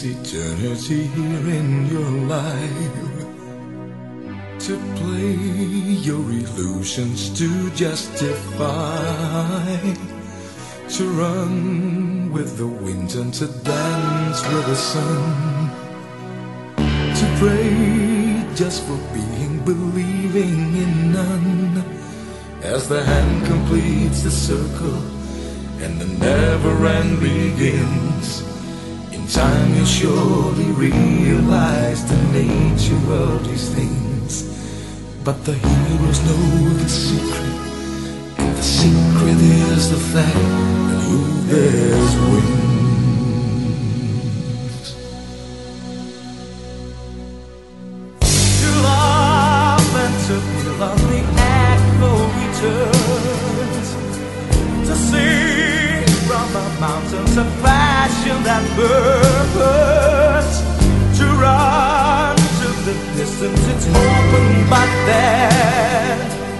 eternity here in your life, to play your illusions to justify, to run with the wind and to dance with the sun, to pray just for being, believing in none, as the hand completes the circle and the never end begins. In time you'll surely realize the nature of these things, but the heroes know the secret, and the secret is the fact that who bears wings. To love and to feel on the echo returns, to sing from the mountains of passion that burns, to run to the distance, it's open but then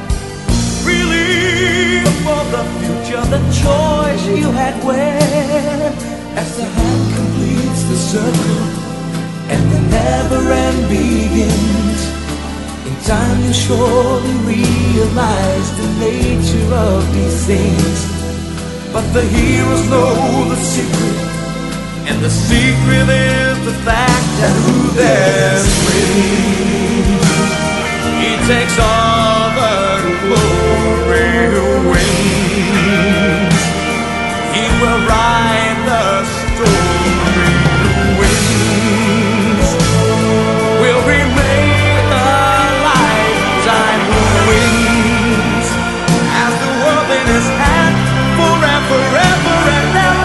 relief for the future, the choice you had when, as the hand completes the circle and the never end begins. In time you surely realize the nature of these things, but the heroes know the secret, and the secret is the fact that who dares win. He takes all the glory wins. He will write the story. Wins will remain a lifetime. Wins as the world in his hand forever, ever and ever.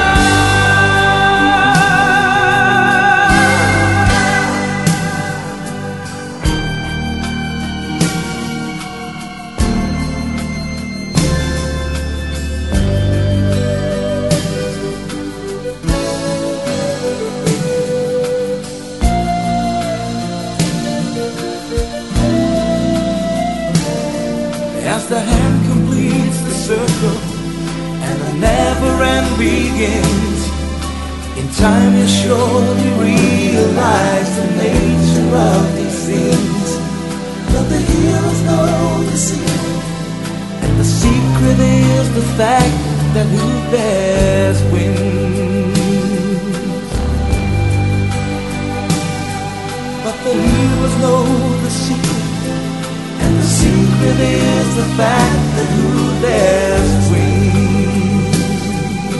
As the hand completes the circle and the never end begins, in time you surely realize the nature of these things, but the heroes know the secret, and the secret is the fact that who bears wins. But the heroes know the secret, and the secret is the fact that who dares wins.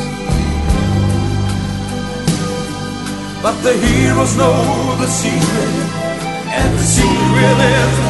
But the heroes know the secret, and the secret is